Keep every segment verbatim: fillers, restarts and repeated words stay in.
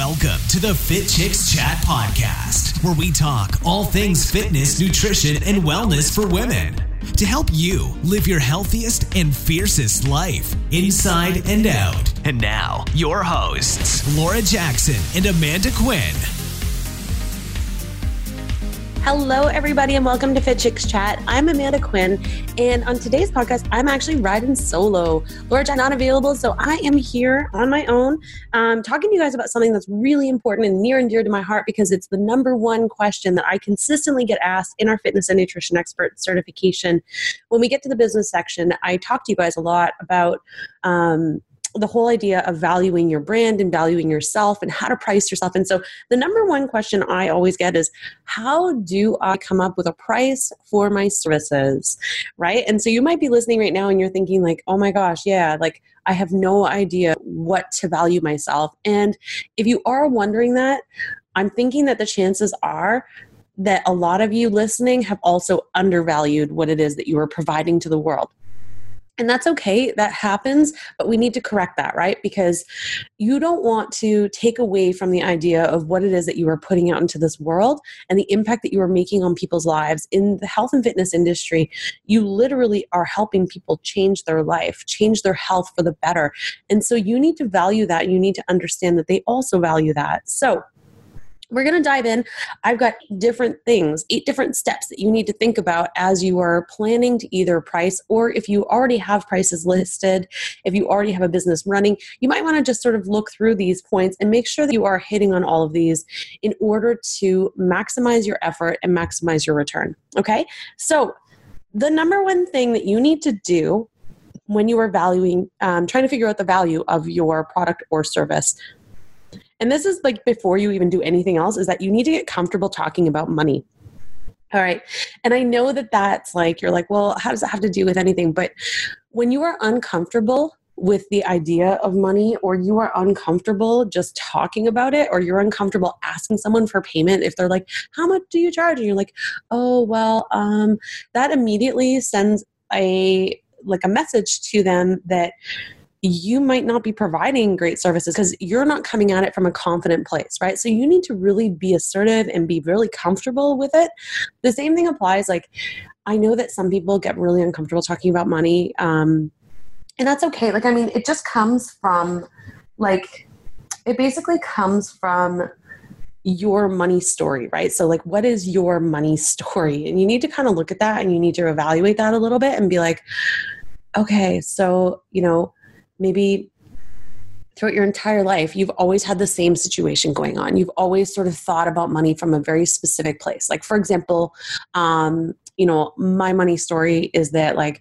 Welcome to the Fit Chicks Chat podcast, where we talk all things fitness, nutrition, and wellness for women to help you live your healthiest and fiercest life inside and out. And now, your hosts, Laura Jackson and Amanda Quinn. Hello, everybody, and welcome to Fit Chicks Chat. I'm Amanda Quinn, and on today's podcast, I'm actually riding solo. Laura's not available, so I am here on my own, um, talking to you guys about something that's really important and near and dear to my heart because it's the number one question that I consistently get asked in our fitness and nutrition expert certification. When we get to the business section, I talk to you guys a lot about um, the whole idea of valuing your brand and valuing yourself and how to price yourself. And so the number one question I always get is, how do I come up with a price for my services, right? And so you might be listening right now and you're thinking like, oh my gosh, yeah, like I have no idea what to value myself. And if you are wondering that, I'm thinking that the chances are that a lot of you listening have also undervalued what it is that you are providing to the world. And that's okay. That happens, but we need to correct that, right? Because you don't want to take away from the idea of what it is that you are putting out into this world and the impact that you are making on people's lives. In the health and fitness industry, you literally are helping people change their life, change their health for the better. And so you need to value that. You need to understand that they also value that. So we're going to dive in. I've got different things, eight different steps that you need to think about as you are planning to either price, or if you already have prices listed, if you already have a business running, you might want to just sort of look through these points and make sure that you are hitting on all of these in order to maximize your effort and maximize your return. Okay? So the number one thing that you need to do when you are valuing, um, trying to figure out the value of your product or service, and this is like before you even do anything else, is that you need to get comfortable talking about money. All right. And I know that that's like, you're like, well, how does that have to do with anything? But when you are uncomfortable with the idea of money, or you are uncomfortable just talking about it, or you're uncomfortable asking someone for payment, if they're like, how much do you charge? And you're like, oh, well, um, that immediately sends a, like a message to them that you might not be providing great services because you're not coming at it from a confident place, right? So you need to really be assertive and be really comfortable with it. The same thing applies. Like, I know that some people get really uncomfortable talking about money, um, and that's okay. Like, I mean, it just comes from, like, it basically comes from your money story, right? So like, what is your money story? And you need to kind of look at that and you need to evaluate that a little bit and be like, okay, so, you know, maybe throughout your entire life, you've always had the same situation going on. You've always sort of thought about money from a very specific place. Like, for example, um, you know, my money story is that like,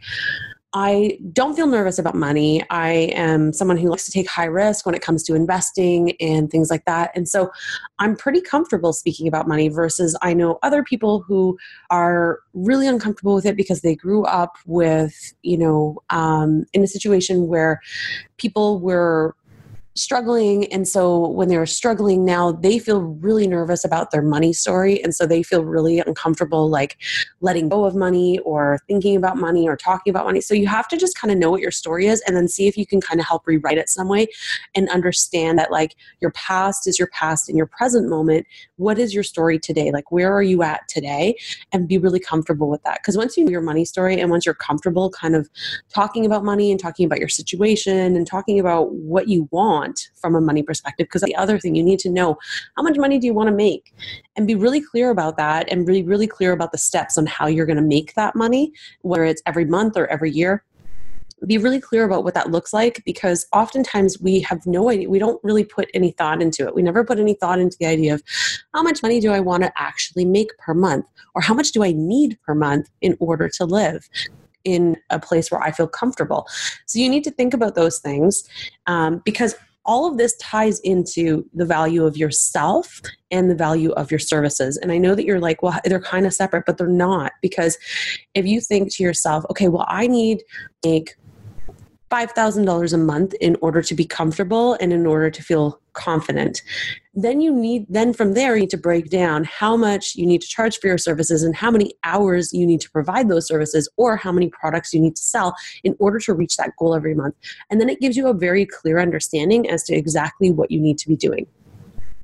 I don't feel nervous about money. I am someone who likes to take high risk when it comes to investing and things like that. And so I'm pretty comfortable speaking about money versus I know other people who are really uncomfortable with it because they grew up with, you know, um, in a situation where people were struggling. And so when they're struggling now, they feel really nervous about their money story. And so they feel really uncomfortable, like letting go of money or thinking about money or talking about money. So you have to just kind of know what your story is and then see if you can kind of help rewrite it some way and understand that like your past is your past and your present moment. What is your story today? Like, where are you at today? And be really comfortable with that. Because once you know your money story and once you're comfortable kind of talking about money and talking about your situation and talking about what you want from a money perspective, because the other thing you need to know, how much money do you want to make, and be really clear about that and really, really clear about the steps on how you're going to make that money, whether it's every month or every year. Be really clear about what that looks like, because oftentimes we have no idea. We don't really put any thought into it. We never put any thought into the idea of how much money do I want to actually make per month, or how much do I need per month in order to live in a place where I feel comfortable. So you need to think about those things um, because all of this ties into the value of yourself and the value of your services. And I know that you're like, well, they're kind of separate, but they're not. Because if you think to yourself, okay, well, I need to make five thousand dollars a month in order to be comfortable and in order to feel confident. Then you need, then from there, you need to break down how much you need to charge for your services and how many hours you need to provide those services, or how many products you need to sell in order to reach that goal every month. And then it gives you a very clear understanding as to exactly what you need to be doing.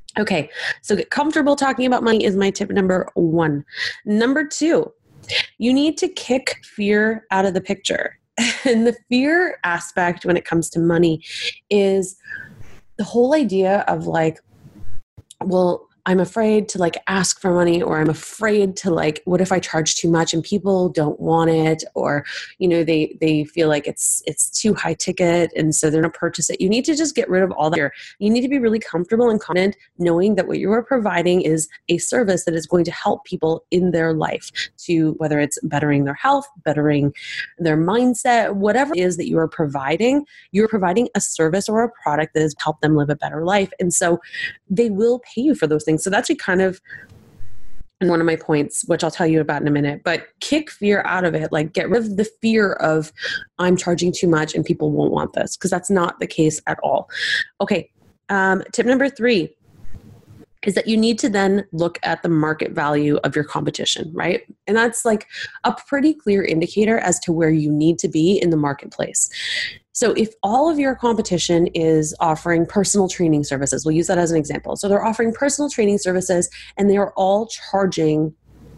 Okay, so get comfortable talking about money is my tip number one. Number two, you need to kick fear out of the picture. And the fear aspect when it comes to money is the whole idea of like, well, I'm afraid to like ask for money, or I'm afraid to like, what if I charge too much and people don't want it? Or, you know, they, they feel like it's, it's too high ticket and so they're going to purchase it. You need to just get rid of all that. You need to be really comfortable and confident knowing that what you are providing is a service that is going to help people in their life, to whether it's bettering their health, bettering their mindset, whatever it is that you are providing, you're providing a service or a product that has helped them live a better life. And so they will pay you for those things. So that's actually kind of one of my points, which I'll tell you about in a minute, but kick fear out of it. Like get rid of the fear of I'm charging too much and people won't want this, because that's not the case at all. Okay. Um, tip number three is that you need to then look at the market value of your competition, right? And that's like a pretty clear indicator as to where you need to be in the marketplace. So if all of your competition is offering personal training services, we'll use that as an example. So they're offering personal training services and they are all charging,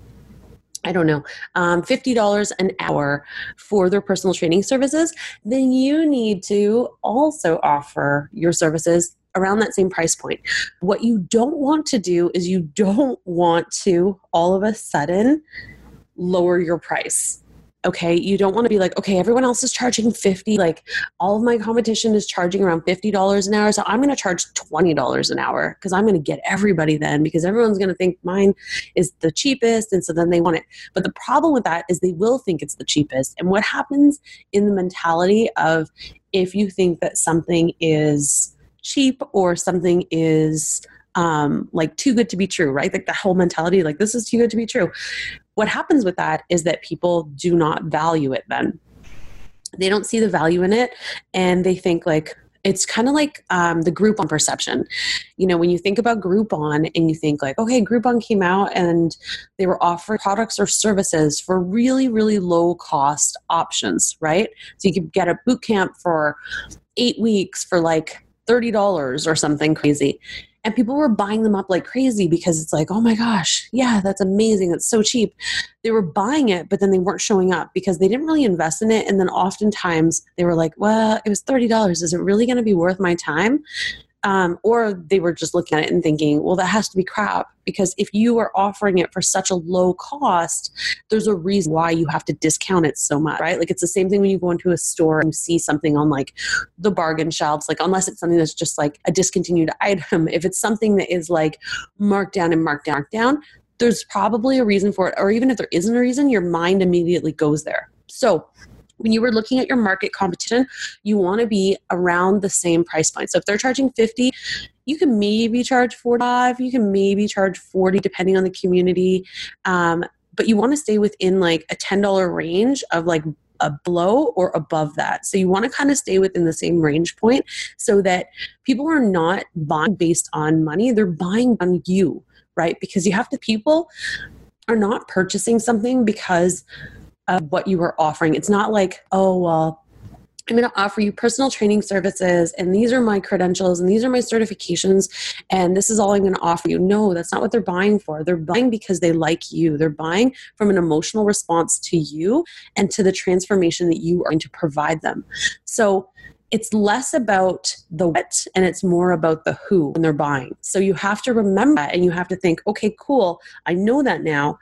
I don't know, um, fifty dollars an hour for their personal training services, then you need to also offer your services around that same price point. What you don't want to do is you don't want to all of a sudden lower your price. Okay, you don't want to be like, okay, everyone else is charging fifty, like all of my competition is charging around fifty dollars an hour, so I'm going to charge twenty dollars an hour because I'm going to get everybody then, because everyone's going to think mine is the cheapest, and so then they want it. But the problem with that is they will think it's the cheapest. And what happens in the mentality of if you think that something is cheap or something is um, like too good to be true, right? Like the whole mentality, like this is too good to be true. What happens with that is that people do not value it then. They don't see the value in it, and they think like, it's kind of like um, the Groupon perception. You know, when you think about Groupon and you think like, okay, Groupon came out and they were offering products or services for really, really low cost options, right? So you could get a boot camp for eight weeks for like thirty dollars or something crazy. And people were buying them up like crazy because it's like, oh my gosh, yeah, that's amazing. That's so cheap. They were buying it, but then they weren't showing up because they didn't really invest in it. And then oftentimes they were like, well, it was thirty dollars. Is it really going to be worth my time? Um, or they were just looking at it and thinking, well, that has to be crap, because if you are offering it for such a low cost, there's a reason why you have to discount it so much, right? Like it's the same thing when you go into a store and you see something on like the bargain shelves, like unless it's something that's just like a discontinued item, if it's something that is like marked down and marked down, marked down, there's probably a reason for it. Or even if there isn't a reason, your mind immediately goes there. So when you were looking at your market competition, you want to be around the same price point. So if they're charging fifty, you can maybe charge forty-five, you can maybe charge forty depending on the community. Um, but you want to stay within like a ten dollars range of like a below or above that. So you want to kind of stay within the same range point so that people are not buying based on money, they're buying on you, right? Because you have to, people are not purchasing something because of what you are offering. It's not like, oh, well, I'm going to offer you personal training services and these are my credentials and these are my certifications and this is all I'm going to offer you. No, that's not what they're buying for. They're buying because they like you. They're buying from an emotional response to you and to the transformation that you are going to provide them. So it's less about the what and it's more about the who when they're buying. So you have to remember that and you have to think, okay, cool. I know that now.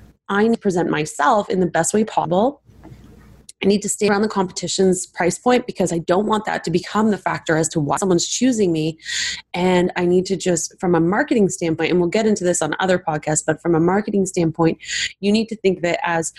I need to present myself in the best way possible. I need to stay around the competition's price point because I don't want that to become the factor as to why someone's choosing me. And I need to just, from a marketing standpoint, and we'll get into this on other podcasts, but from a marketing standpoint, you need to think of it as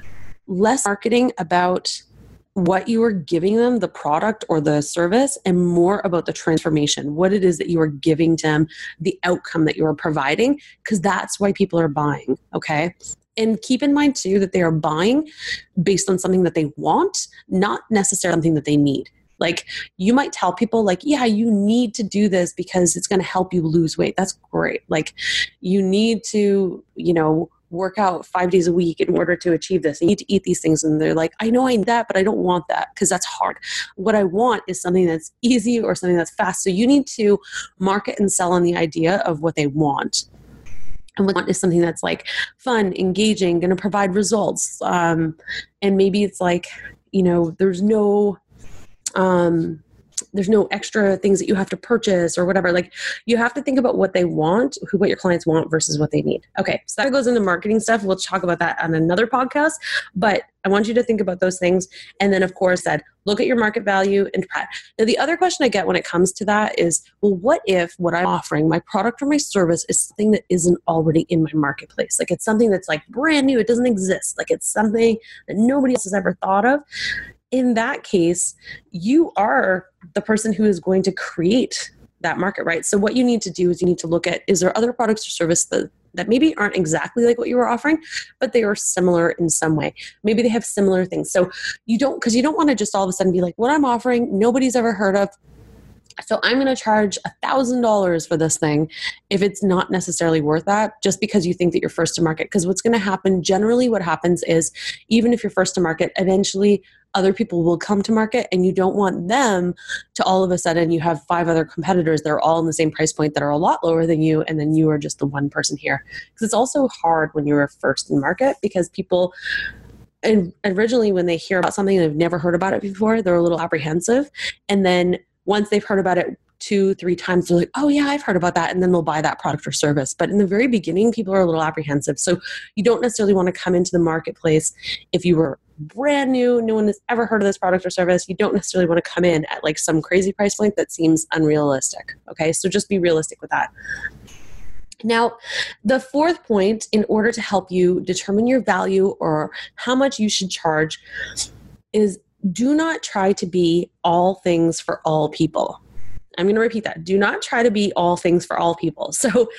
less marketing about what you are giving them, the product or the service, and more about the transformation, what it is that you are giving them, the outcome that you are providing, because that's why people are buying, okay? And keep in mind too that they are buying based on something that they want, not necessarily something that they need. Like you might tell people like, yeah, you need to do this because it's going to help you lose weight. That's great. Like you need to, you know, work out five days a week in order to achieve this. I need to eat these things. And they're like, I know I need that, but I don't want that because that's hard. What I want is something that's easy or something that's fast. So you need to market and sell on the idea of what they want. And what they want is something that's like fun, engaging, going to provide results. Um, and maybe it's like, you know, there's no, um, there's no extra things that you have to purchase or whatever. Like you have to think about what they want, who, what your clients want versus what they need. Okay. So that goes into marketing stuff. We'll talk about that on another podcast, but I want you to think about those things. And then of course that look at your market value and try. Now the other question I get when it comes to that is, well, what if what I'm offering, my product or my service is something that isn't already in my marketplace? Like it's something that's like brand new. It doesn't exist. Like it's something that nobody else has ever thought of. In that case, you are the person who is going to create that market, right? So what you need to do is you need to look at, is there other products or services that, that maybe aren't exactly like what you were offering, but they are similar in some way. Maybe they have similar things. So you don't, because you don't want to just all of a sudden be like, what I'm offering, nobody's ever heard of. So I'm going to charge a thousand dollars for this thing if it's not necessarily worth that, just because you think that you're first to market. Because what's going to happen, generally what happens is, even if you're first to market, eventually other people will come to market, and you don't want them to all of a sudden you have five other competitors that are all in the same price point that are a lot lower than you, and then you are just the one person here. Because it's also hard when you're first in market, because people, and originally when they hear about something and they've never heard about it before, they're a little apprehensive. And then once they've heard about it two, three times, they're like, oh yeah, I've heard about that. And then they'll buy that product or service. But in the very beginning, people are a little apprehensive. So you don't necessarily want to come into the marketplace if you were brand new, no one has ever heard of this product or service. You don't necessarily want to come in at like some crazy price point that seems unrealistic. Okay. So just be realistic with that. Now, the fourth point, in order to help you determine your value or how much you should charge, is do not try to be all things for all people. I'm going to repeat that. Do not try to be all things for all people. So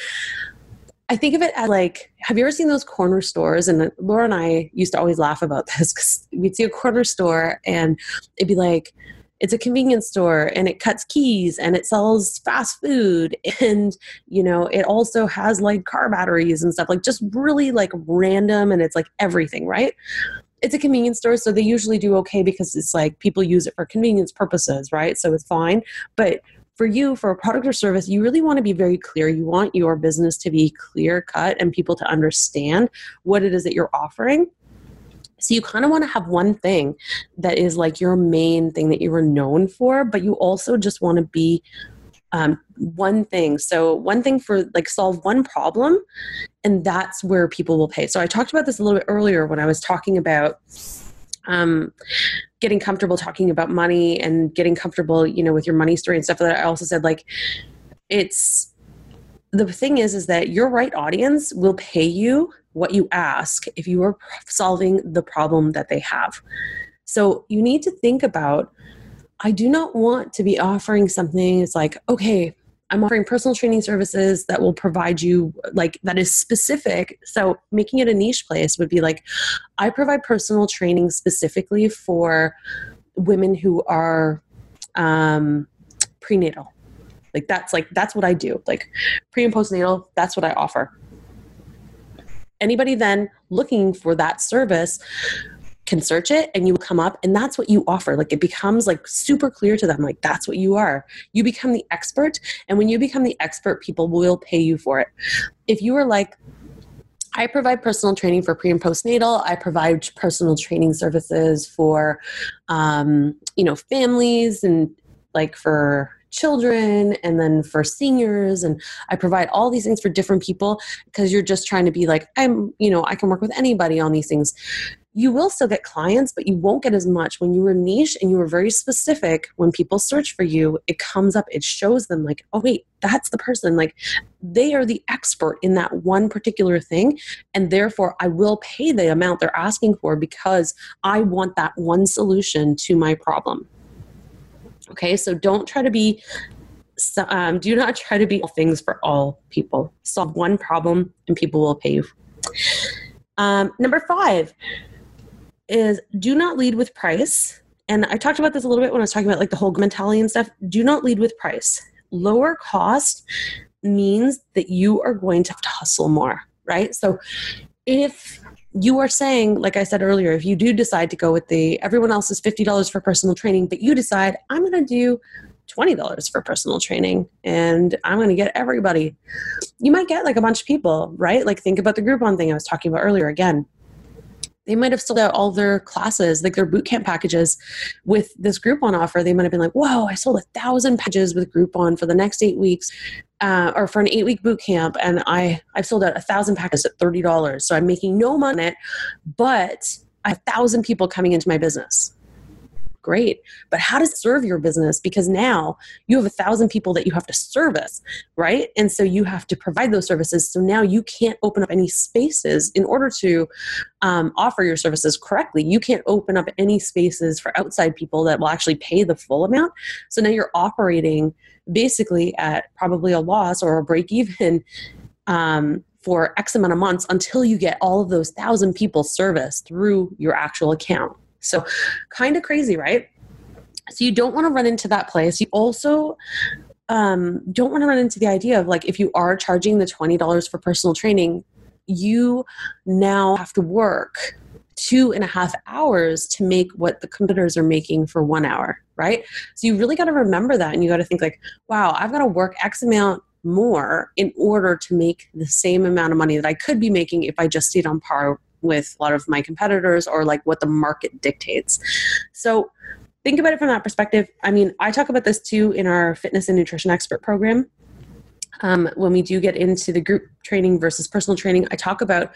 I think of it as like, have you ever seen those corner stores? And Laura and I used to always laugh about this, because we'd see a corner store and it'd be like, it's a convenience store and it cuts keys and it sells fast food. And, you know, it also has like car batteries and stuff, like just really like random. And it's like everything, right? It's a convenience store, so they usually do okay because it's like people use it for convenience purposes, right? So it's fine. But for you, for a product or service, you really want to be very clear. You want your business to be clear cut and people to understand what it is that you're offering. So you kind of want to have one thing that is like your main thing that you were known for, but you also just want to be um, one thing. So one thing for like solve one problem, and that's where people will pay. So I talked about this a little bit earlier when I was talking about um, getting comfortable talking about money and getting comfortable, you know, with your money story and stuff. That I also said, like, it's, the thing is, is that your right audience will pay you what you ask if you are solving the problem that they have. So you need to think about, I do not want to be offering something. It's like, okay, I'm offering personal training services that will provide you, like, that is specific. So making it a niche place would be like, I provide personal training specifically for women who are um, prenatal. Like that's like, that's what I do. Like pre and postnatal, that's what I offer. Anybody then looking for that service can search it and you will come up, and that's what you offer. Like it becomes like super clear to them. Like that's what you are. You become the expert. And when you become the expert, people will pay you for it. If you are like, I provide personal training for pre and postnatal, I provide personal training services for, um, you know, families and like for children and then for seniors, and I provide all these things for different people because you're just trying to be like, I'm, you know, I can work with anybody on these things. You will still get clients, but you won't get as much. When you were niche and you were very specific, when people search for you, it comes up, it shows them like, oh wait, that's the person. Like they are the expert in that one particular thing. And therefore I will pay the amount they're asking for because I want that one solution to my problem. Okay, so don't try to be, um, do not try to be all things for all people. Solve one problem and people will pay you. Um, number five is do not lead with price. And I talked about this a little bit when I was talking about like the whole mentality and stuff. Do not lead with price. Lower cost means that you are going to have to hustle more, right? So if you are saying, like I said earlier, if you do decide to go with the, everyone else is fifty dollars for personal training, but you decide, I'm going to do twenty dollars for personal training and I'm going to get everybody, you might get like a bunch of people, right? Like think about the Groupon thing I was talking about earlier. Again, they might have sold out all their classes, like their bootcamp packages with this Groupon offer. They might have been like, whoa, I sold a thousand packages with Groupon for the next eight weeks uh, or for an eight week bootcamp. And I, I've sold out a thousand packages at thirty dollars. So I'm making no money on it, but I have a thousand people coming into my business. Great. But how does it serve your business? Because now you have a thousand people that you have to service, right? And so you have to provide those services. So now you can't open up any spaces in order to um, offer your services correctly. You can't open up any spaces for outside people that will actually pay the full amount. So now you're operating basically at probably a loss or a break even um, for X amount of months until you get all of those thousand people serviced through your actual account. So kind of crazy, right? So you don't want to run into that place. You also um, don't want to run into the idea of like, if you are charging the twenty dollars for personal training, you now have to work two and a half hours to make what the competitors are making for one hour, right? So you really got to remember that. And you got to think like, wow, I've got to work X amount more in order to make the same amount of money that I could be making if I just stayed on par with a lot of my competitors or like what the market dictates. So think about it from that perspective. I mean, I talk about this too in our fitness and nutrition expert program. Um, when we do get into the group training versus personal training, I talk about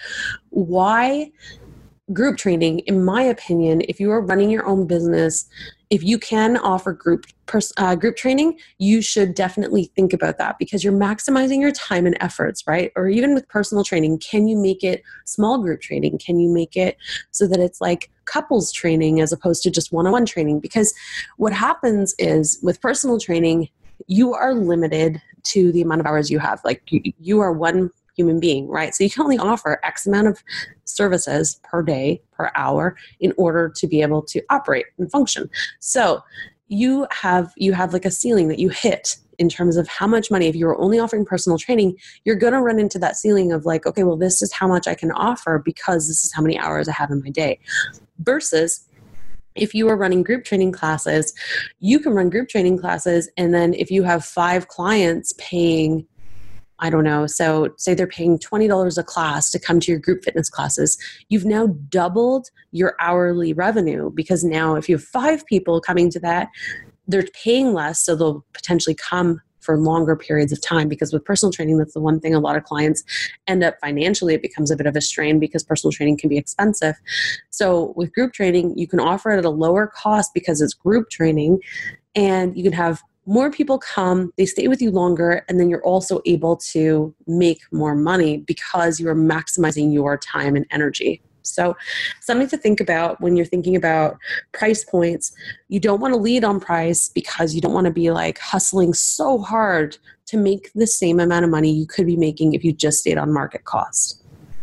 why group training, in my opinion, if you are running your own business, if you can offer group pers- uh, group training, you should definitely think about that because you're maximizing your time and efforts, right? Or even with personal training, can you make it small group training? Can you make it so that it's like couples training as opposed to just one-on-one training? Because what happens is with personal training, you are limited to the amount of hours you have. Like you, you are one human being, right? So you can only offer X amount of services per day, per hour, in order to be able to operate and function. So you have you have like a ceiling that you hit in terms of how much money. If you're only offering personal training, you're going to run into that ceiling of like, okay, well, this is how much I can offer because this is how many hours I have in my day. Versus if you are running group training classes, you can run group training classes, and then if you have five clients paying, I don't know, so say they're paying twenty dollars a class to come to your group fitness classes, you've now doubled your hourly revenue because now if you have five people coming to that, they're paying less, so they'll potentially come for longer periods of time. Because with personal training, that's the one thing a lot of clients end up financially, it becomes a bit of a strain because personal training can be expensive. So with group training, you can offer it at a lower cost because it's group training, and you can have more people come, they stay with you longer, and then you're also able to make more money because you are maximizing your time and energy. So something to think about when you're thinking about price points. You don't want to lead on price because you don't want to be like hustling so hard to make the same amount of money you could be making if you just stayed on market cost.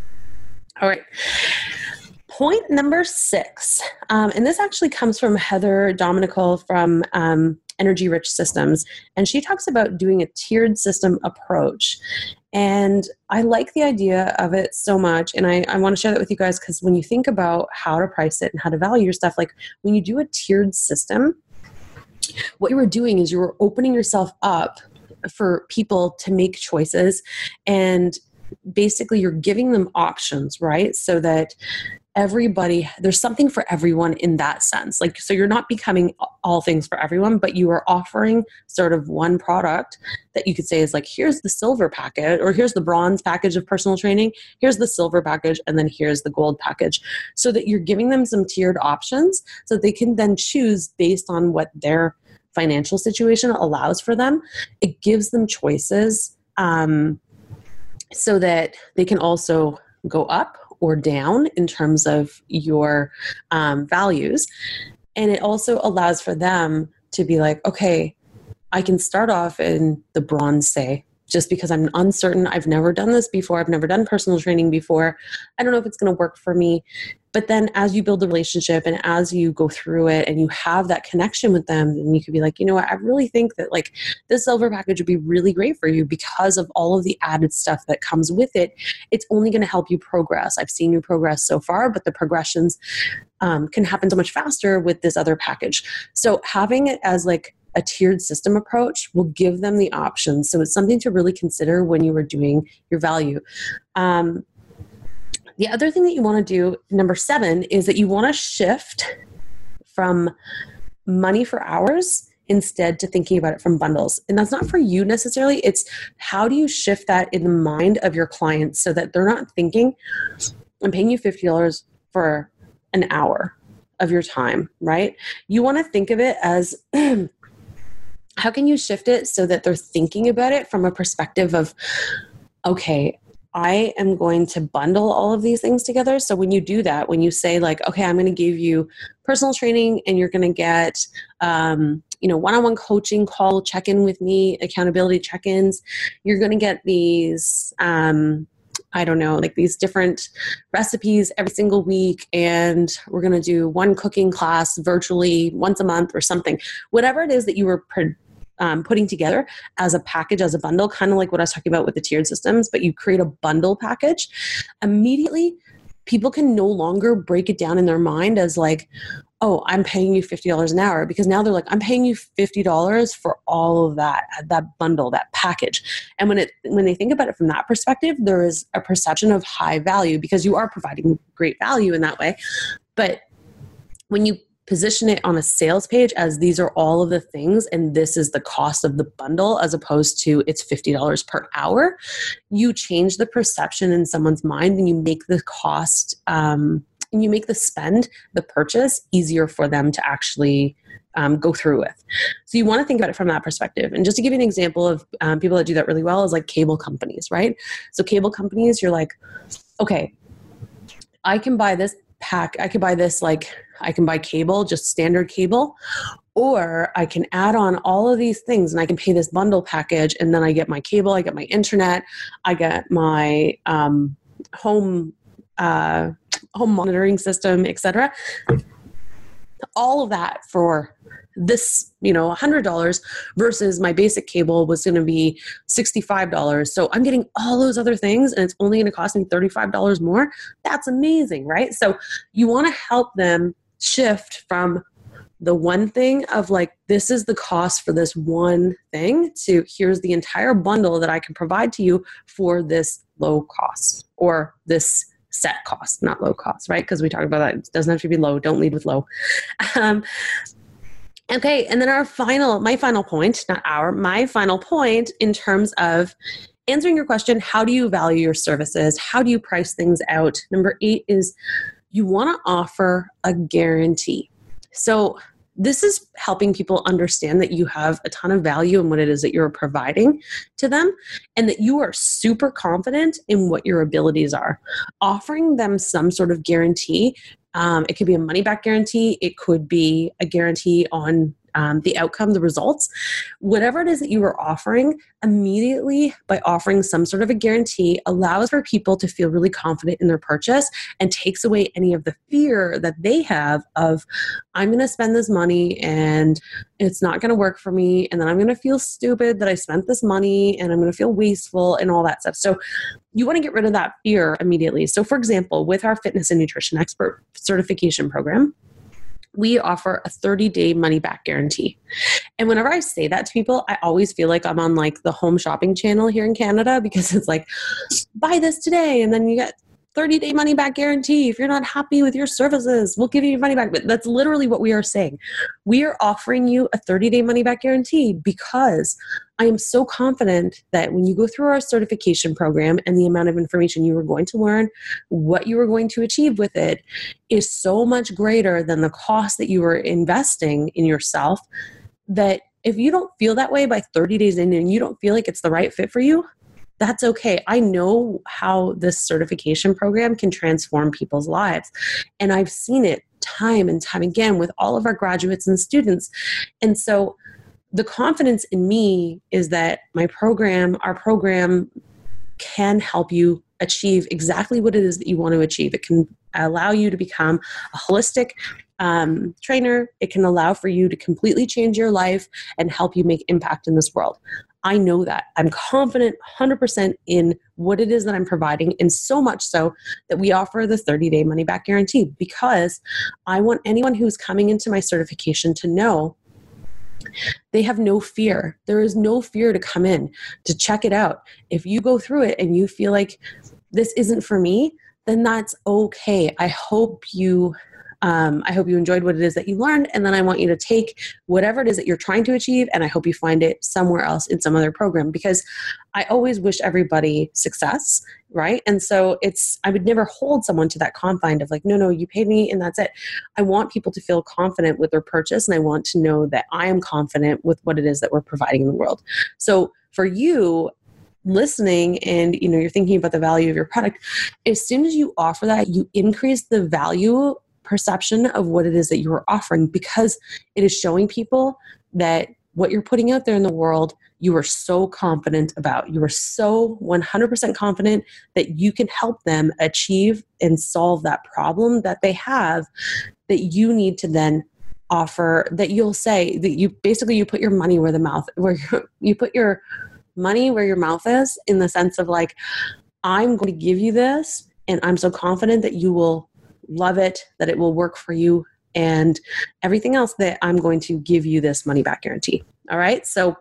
All right. Point number six, um, and this actually comes from Heather Dominical from um, Energy Rich Systems, and she talks about doing a tiered system approach. And I like the idea of it so much, and I, I want to share that with you guys because when you think about how to price it and how to value your stuff, like when you do a tiered system, what you were doing is you were opening yourself up for people to make choices, and basically you're giving them options, right? So that everybody, there's something for everyone in that sense. Like, so you're not becoming all things for everyone, but you are offering sort of one product that you could say is like, here's the silver package, or here's the bronze package of personal training, here's the silver package, and then here's the gold package. So that you're giving them some tiered options so they can then choose based on what their financial situation allows for them. It gives them choices um, so that they can also go up or down in terms of your um, values. And it also allows for them to be like, okay, I can start off in the bronze, say, just because I'm uncertain. I've never done this before. I've never done personal training before. I don't know if it's going to work for me. But then as you build the relationship and as you go through it and you have that connection with them, then you could be like, you know what, I really think that like this silver package would be really great for you because of all of the added stuff that comes with it. It's only going to help you progress. I've seen you progress so far, but the progressions um, can happen so much faster with this other package. So having it as like a tiered system approach will give them the options. So it's something to really consider when you are doing your value. Um, The other thing that you want to do, number seven, is that you want to shift from money for hours instead to thinking about it from bundles. And that's not for you necessarily. It's how do you shift that in the mind of your clients so that they're not thinking, I'm paying you fifty dollars for an hour of your time, right? You want to think of it as how can you shift it so that they're thinking about it from a perspective of, okay, I am going to bundle all of these things together. So when you do that, when you say like, okay, I'm going to give you personal training and you're going to get, um, you know, one-on-one coaching call, check-in with me, accountability check-ins, you're going to get these, um, I don't know, like these different recipes every single week. And we're going to do one cooking class virtually once a month or something, whatever it is that you were pre- Um, putting together as a package, as a bundle, kind of like what I was talking about with the tiered systems, but you create a bundle package. Immediately, people can no longer break it down in their mind as like, oh, I'm paying you fifty dollars an hour, because now they're like, I'm paying you fifty dollars for all of that, that bundle, that package. And when it when they think about it from that perspective, there is a perception of high value because you are providing great value in that way. But when you position it on a sales page as these are all of the things and this is the cost of the bundle as opposed to it's fifty dollars per hour, you change the perception in someone's mind and you make the cost, um, and you make the spend, the purchase easier for them to actually um, go through with. So you want to think about it from that perspective. And just to give you an example of um, people that do that really well is like cable companies, right? So cable companies, you're like, okay, I can buy this pack, I could buy this like, I can buy cable, just standard cable, or I can add on all of these things and I can pay this bundle package and then I get my cable, I get my internet, I get my um, home uh, home monitoring system, et cetera. All of that for this, you know, one hundred dollars versus my basic cable was going to be sixty-five dollars. So I'm getting all those other things and it's only going to cost me thirty-five dollars more. That's amazing, right? So you want to help them shift from the one thing of like, this is the cost for this one thing to here's the entire bundle that I can provide to you for this low cost or this set cost, not low cost, right? Because we talked about that. It doesn't have to be low. Don't lead with low. Um, okay. And then our final, my final point, not our, my final point in terms of answering your question, how do you value your services? How do you price things out? Number eight is you want to offer a guarantee. So this is helping people understand that you have a ton of value in what it is that you're providing to them and that you are super confident in what your abilities are. Offering them some sort of guarantee. Um, it could be a money back guarantee. It could be a guarantee on um, the outcome, the results. Whatever it is that you are offering, immediately by offering some sort of a guarantee allows for people to feel really confident in their purchase and takes away any of the fear that they have of, I'm going to spend this money and it's not going to work for me. And then I'm going to feel stupid that I spent this money and I'm going to feel wasteful and all that stuff. So you want to get rid of that fear immediately. So for example, with our fitness and nutrition expert certification program, we offer a thirty-day money-back guarantee. And whenever I say that to people, I always feel like I'm on like the home shopping channel here in Canada because it's like, buy this today and then you get thirty-day money-back guarantee. If you're not happy with your services, we'll give you your money back. But that's literally what we are saying. We are offering you a thirty-day money-back guarantee because I am so confident that when you go through our certification program and the amount of information you are going to learn, what you are going to achieve with it is so much greater than the cost that you are investing in yourself, that if you don't feel that way by thirty days in and you don't feel like it's the right fit for you, that's okay. I know how this certification program can transform people's lives. And I've seen it time and time again with all of our graduates and students. And so the confidence in me is that my program, our program can help you achieve exactly what it is that you want to achieve. It can allow you to become a holistic um, trainer. It can allow for you to completely change your life and help you make impact in this world. I know that. I'm confident one hundred percent in what it is that I'm providing, and so much so that we offer the thirty-day money-back guarantee, because I want anyone who's coming into my certification to know they have no fear. There is no fear to come in, to check it out. If you go through it and you feel like this isn't for me, then that's okay. I hope you Um, I hope you enjoyed what it is that you learned, and then I want you to take whatever it is that you're trying to achieve, and I hope you find it somewhere else in some other program, because I always wish everybody success, right? And so it's, I would never hold someone to that confine of like, no, no, you paid me and that's it. I want people to feel confident with their purchase, and I want to know that I am confident with what it is that we're providing in the world. So for you, listening and you know you're thinking about the value of your product, as soon as you offer that, you increase the value perception of what it is that you are offering, because it is showing people that what you're putting out there in the world, you are so confident about. You are so one hundred percent confident that you can help them achieve and solve that problem that they have, that you need to then offer, that you'll say that you basically you put your money where the mouth, where you put your money where your mouth is, in the sense of like, I'm going to give you this and I'm so confident that you will love it, that it will work for you, and everything else, that I'm going to give you this money back guarantee. All right. So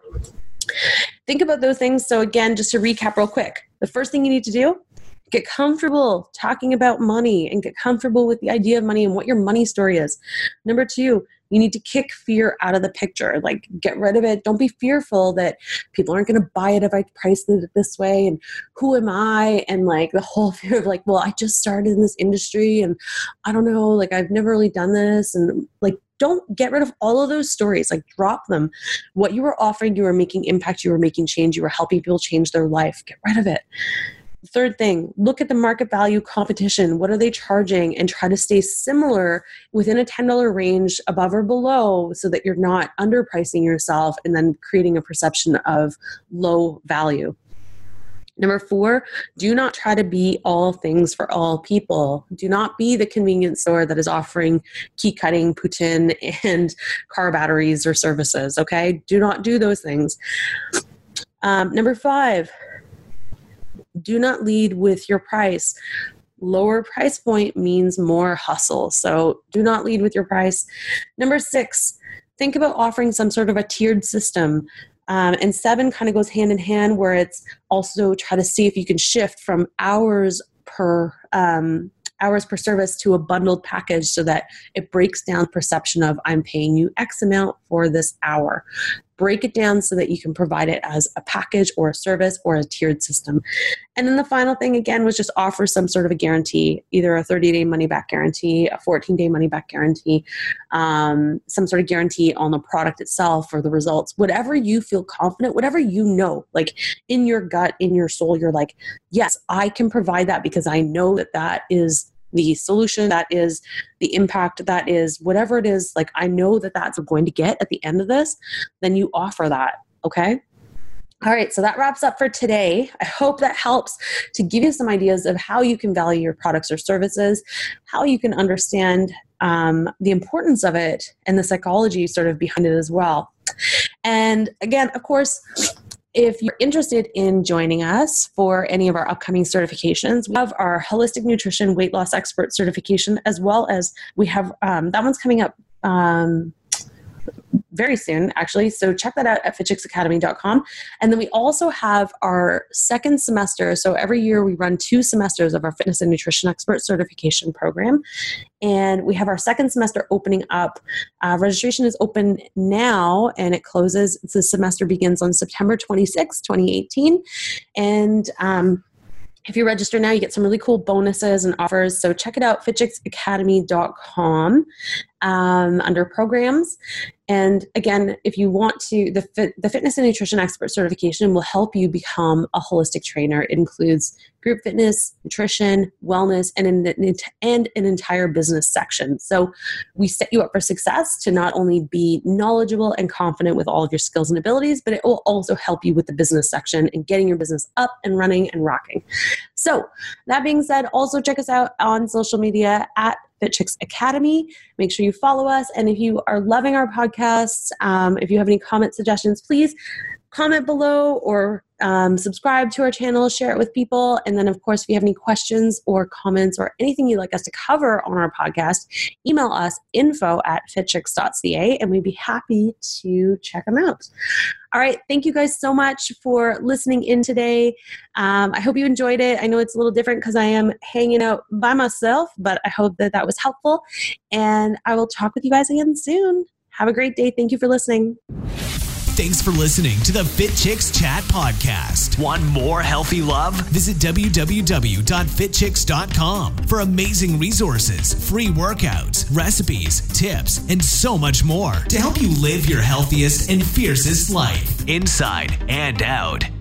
think about those things. So again, just to recap real quick, the first thing you need to do, get comfortable talking about money and get comfortable with the idea of money and what your money story is. Number two, you need to kick fear out of the picture. Like, get rid of it. Don't be fearful that people aren't going to buy it if I price it this way. And who am I? And like the whole fear of like, well, I just started in this industry and I don't know, like I've never really done this. And like, don't get rid of all of those stories. Like, drop them. What you were offering, you were making impact, you were making change, you were helping people change their life. Get rid of it. Third thing, look at the market value competition. What are they charging? And try to stay similar within a ten dollars range, above or below, so that you're not underpricing yourself and then creating a perception of low value. Number four, do not try to be all things for all people. Do not be the convenience store that is offering key cutting, Putin, and car batteries or services, okay? Do not do those things. Um, number five, do not lead with your price. Lower price point means more hustle. So do not lead with your price. Number six, think about offering some sort of a tiered system. Um, and seven kind of goes hand in hand, where it's also try to see if you can shift from hours per um, hours per service to a bundled package, so that it breaks down perception of I'm paying you X amount for this hour. Break it down so that you can provide it as a package or a service or a tiered system. And then the final thing, again, was just offer some sort of a guarantee, either a thirty-day money-back guarantee, a fourteen-day money-back guarantee, um, some sort of guarantee on the product itself or the results, whatever you feel confident, whatever you know, like in your gut, in your soul, you're like, yes, I can provide that because I know that that is the solution, that is the impact, that is whatever it is, like I know that that's going to get at the end of this, then you offer that, okay? All right, so that wraps up for today. I hope that helps to give you some ideas of how you can value your products or services, how you can understand um, the importance of it and the psychology sort of behind it as well. And again, of course, if you're interested in joining us for any of our upcoming certifications, we have our Holistic Nutrition Weight Loss Expert certification, as well as we have, um, that one's coming up um, very soon, actually. So check that out at fit chicks academy dot com. And then we also have our second semester. So every year we run two semesters of our Fitness and Nutrition Expert certification program. And we have our second semester opening up. Uh, registration is open now and it closes. The semester begins on September twenty-sixth, twenty eighteen. And um, if you register now, you get some really cool bonuses and offers. So check it out, fit chicks academy dot com. um, under programs. And again, if you want to, the fit, the Fitness and Nutrition Expert certification will help you become a holistic trainer. It includes group fitness, nutrition, wellness, and an, and an entire business section. So we set you up for success to not only be knowledgeable and confident with all of your skills and abilities, but it will also help you with the business section and getting your business up and running and rocking. So that being said, also check us out on social media at Fit Chicks Academy. Make sure you follow us. And if you are loving our podcasts, um, if you have any comment suggestions, please comment below or um, subscribe to our channel, share it with people. And then, of course, if you have any questions or comments or anything you'd like us to cover on our podcast, email us info at fitchicks dot c a and we'd be happy to check them out. All right. Thank you guys so much for listening in today. Um, I hope you enjoyed it. I know it's a little different because I am hanging out by myself, but I hope that that was helpful. And I will talk with you guys again soon. Have a great day. Thank you for listening. Thanks for listening to the Fit Chicks Chat podcast. Want more healthy love? Visit w w w dot fit chicks dot com for amazing resources, free workouts, recipes, tips, and so much more to help you live your healthiest and fiercest life, inside and out.